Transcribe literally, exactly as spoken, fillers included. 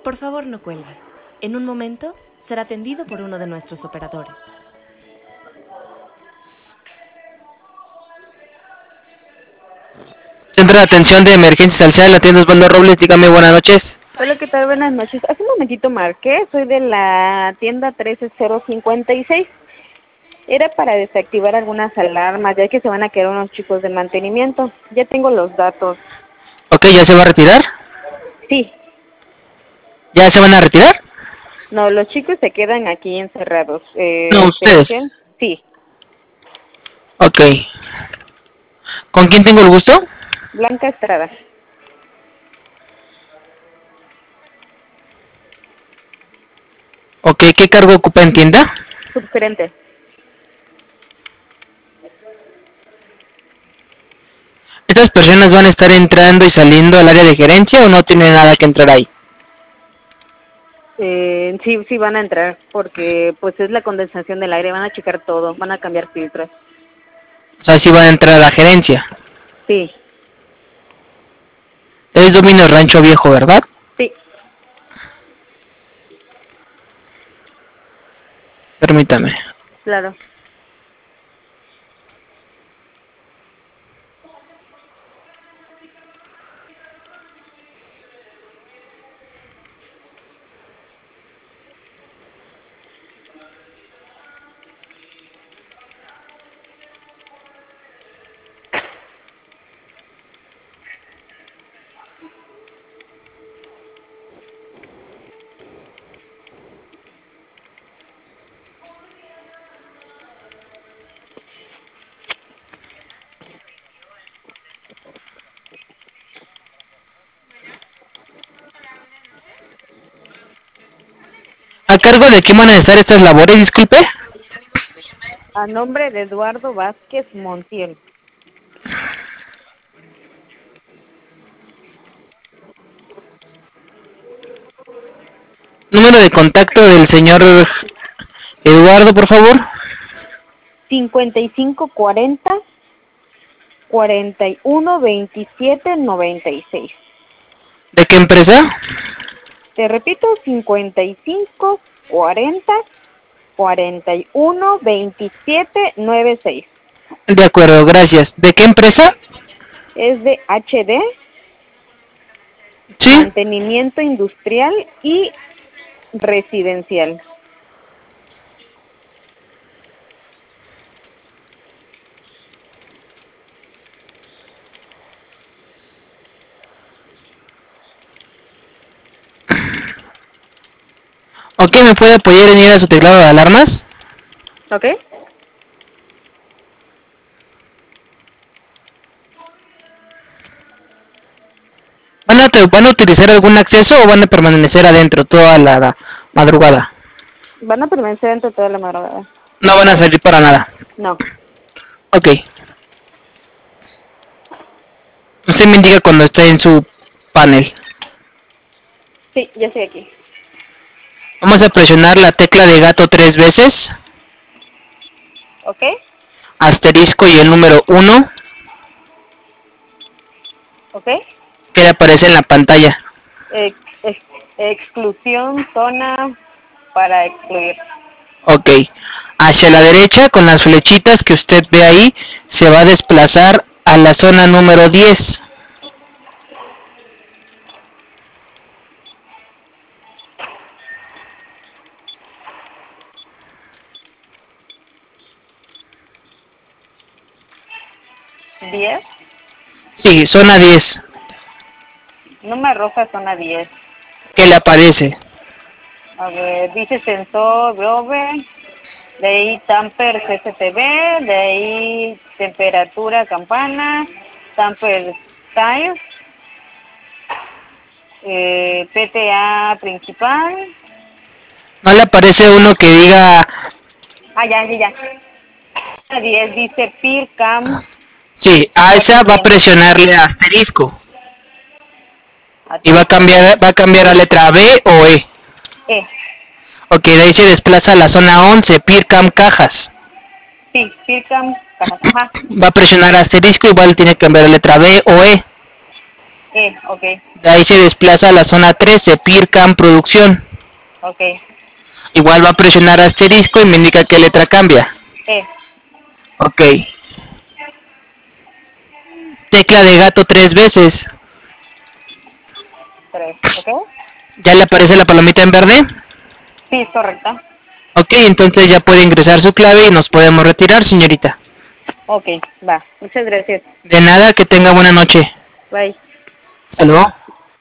Por favor, no cuelgue. En un momento será atendido por uno de nuestros operadores. Centro de Atención de Emergencias al C E A, la tienda Osvaldo Robles, dígame, buenas noches. Hola, ¿qué tal? Buenas noches. Hace un momentito marqué, soy de la tienda trece cero cincuenta y seis. Era para desactivar algunas alarmas, ya que se van a quedar unos chicos de mantenimiento. Ya tengo los datos. Ok, ¿ya se va a retirar? Sí. ¿Ya se van a retirar? No, los chicos se quedan aquí encerrados. Eh, No, ustedes. Sebastián, sí. Ok. ¿Con quién tengo el gusto? Blanca Estrada. Ok, ¿qué cargo ocupa en tienda? Subgerente. ¿Estas personas van a estar entrando y saliendo al área de gerencia o no tienen nada que entrar ahí? Eh, sí, sí van a entrar, porque pues es la condensación del aire, van a checar todo, van a cambiar filtros. O sea, sí van a entrar a la gerencia. Sí. Es Dominio Rancho Viejo, ¿verdad? Sí. Permítame. Claro. ¿A cargo de quién van a estar estas labores, disculpe? A nombre de Eduardo Vázquez Montiel. Número de contacto del señor Eduardo, por favor. cincuenta y cinco cuarenta, cuarenta y uno veintisiete noventa y seis. ¿De qué empresa? Te repito, cincuenta y cinco cuarenta, cuarenta y uno veintisiete noventa y seis. De acuerdo, gracias. ¿De qué empresa? Es de H D, Sí. mantenimiento industrial y residencial. ¿Ok? ¿Me puede apoyar en ir a su teclado de alarmas? ¿Ok? ¿Van a, ¿Van a utilizar algún acceso o van a permanecer adentro toda la madrugada? Van a permanecer dentro toda la madrugada. No van a salir para nada. No. Ok. Usted me indica cuando esté en su panel. Sí, ya estoy aquí. Vamos a presionar la tecla de gato tres veces. ¿Ok? Asterisco y el número uno. ¿Ok? Que le aparece en la pantalla. Ex, ex, exclusión, zona para excluir. Ok. Hacia la derecha, con las flechitas que usted ve ahí, se va a desplazar a la zona número diez. ¿diez? Sí, zona diez. Número roja, zona diez. ¿Qué le aparece? A ver, dice sensor, Grove, de ahí Tamper C C T V, de ahí temperatura, campana, Tamper Time, eh, P T A principal. ¿No le aparece uno que diga... Ah, ya, ya, ya. A diez dice PIRCAM. Sí, a esa va a presionarle asterisco. Y va a cambiar, va a cambiar a letra B o E. E. Ok, de ahí se desplaza a la zona once, PIRCAM Cajas. Sí, PIRCAM Cajas. Ajá. Va a presionar asterisco, igual tiene que cambiar a letra B o E. E, ok, De ahí se desplaza a la zona trece, PIRCAM Producción. ok, Igual va a presionar asterisco y me indica qué letra cambia. E, Ok. Tecla de gato tres veces. tres, ok. ¿Ya le aparece la palomita en verde? Sí, es correcta. Ok, entonces ya puede ingresar su clave y nos podemos retirar, señorita. Ok, va. Muchas gracias. De nada, que tenga buena noche. Bye. Hasta luego.